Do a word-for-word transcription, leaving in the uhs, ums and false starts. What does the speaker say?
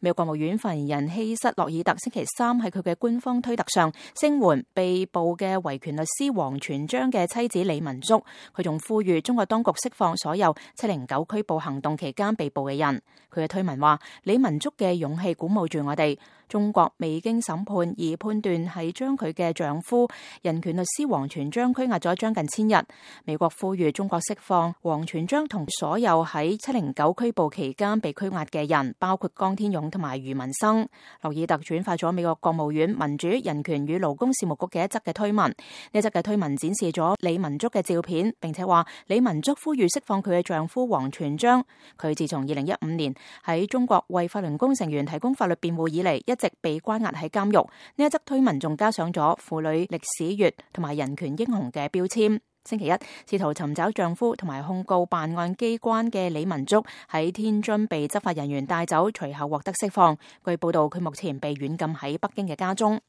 美國國務院發言人希瑟洛爾特星期三喺佢嘅官方推特上聲援被捕嘅維權律師王全璋嘅妻子李文足，佢仲呼籲中國當局釋放所有七零九拘捕行動期間被捕嘅人。佢嘅推文話：李文足嘅勇氣鼓舞住我哋。中國未經審判而判斷係將佢嘅丈夫人權律師王全璋拘押咗將近千日。美國呼籲中國釋放王全璋同所有喺七零九拘捕期間被拘押嘅人，包括江天勇同埋余文生。洛爾特轉發咗美國國務院民主、人權與勞工事務局嘅一則嘅推文，呢一則嘅推文展示咗李文足嘅照片，並且話李文足呼籲釋放佢嘅丈夫王全璋。佢自從二零一五年喺中國為法輪功成員提供法律辯護以嚟，一直被關押喺監獄。呢一則推文仲加上咗婦女歷史月同埋人權英雄嘅標籤。星期一，試圖尋找丈夫同埋控告辦案機關嘅李文足喺天津被執法人員帶走，隨後獲得釋放。據報道，佢目前被軟禁喺北京嘅家中。